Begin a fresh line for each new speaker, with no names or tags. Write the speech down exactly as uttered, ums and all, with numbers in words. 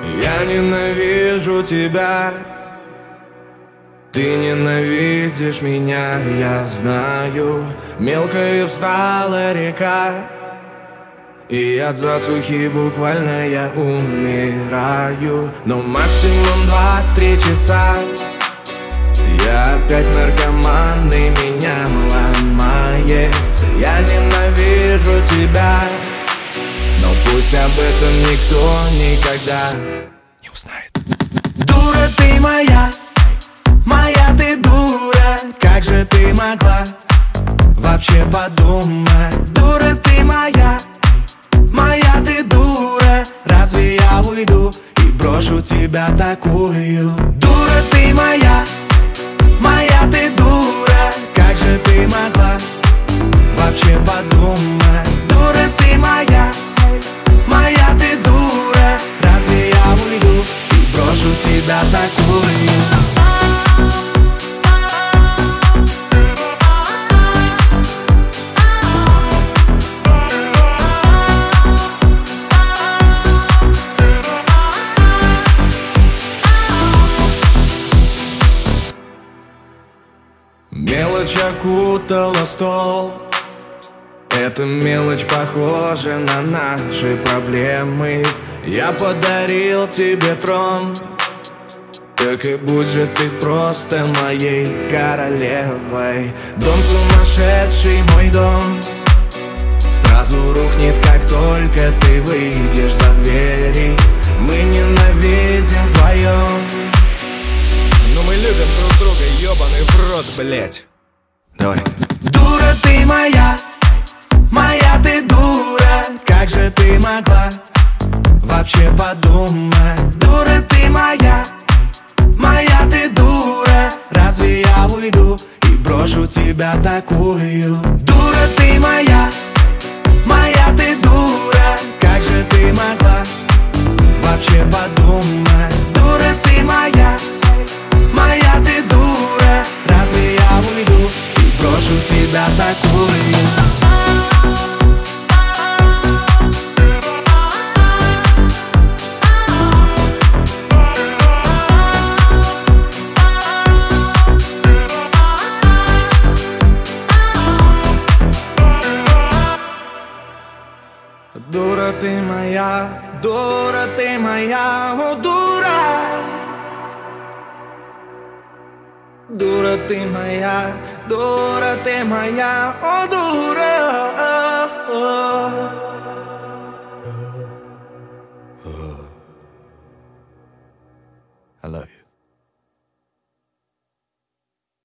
Я ненавижу тебя, ты ненавидишь меня, я знаю. Мелкая стала река, и от засухи буквально я умираю. Но максимум два-три часа я опять наркоман, и меня ломает. Я ненавижу тебя, но пусть об этом никто никогда не узнает. Дура ты моя, моя ты дура, как же ты могла вообще подумать? Дура ты моя, моя ты дура, разве я уйду и брошу тебя такую? Дура ты моя, моя ты дура, как же ты могла вообще подумать? Дура ты моя, моя ты дура, разве я уйду и брошу тебя такую? Мелочь окутала стол, эта мелочь похожа на наши проблемы. Я подарил тебе трон, так и будь же ты просто моей королевой. Дом сумасшедший, мой дом сразу рухнет, как только ты выйдешь за двери. Мы ненавидим вдвоем, но мы любим друг друга, ёбаный в рот, блять. Давай. Дура ты моя, моя ты дура, как же ты могла вообще подумать? Дура ты моя, моя ты дура, разве я уйду и брошу тебя такую? Дура ты моя, моя ты дура, как же ты могла вообще подумать? Дура ты моя, моя ты дура, разве я уйду и брошу тебя такую? Дура ты моя, дура ты моя, о дура. Дура ты моя, дура ты моя, о дура. I love you.